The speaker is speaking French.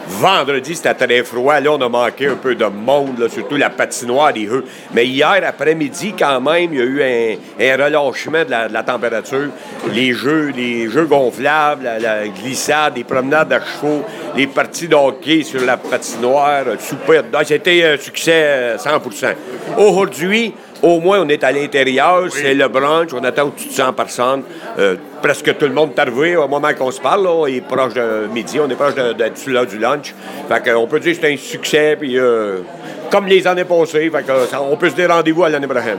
Vendredi, c'était très froid. Là, on a manqué un peu de monde, là, surtout la patinoire des jeux. Mais hier après-midi, quand même, il y a eu un relâchement de la température. Les jeux gonflables, la glissade, les promenades à chevaux, les parties de hockey sur la patinoire, souper. C'était un succès 100%. Aujourd'hui, au moins, on est à l'intérieur, c'est le brunch, on attend au-dessus de 100 personnes. Presque tout le monde est arrivé au moment qu'on se parle. Là, on est proche de midi, on est proche d'être sur l'heure du lunch. Fait qu'on peut dire que c'est un succès, puis comme les années passées, fait que, on peut se dire rendez-vous à l'année prochaine.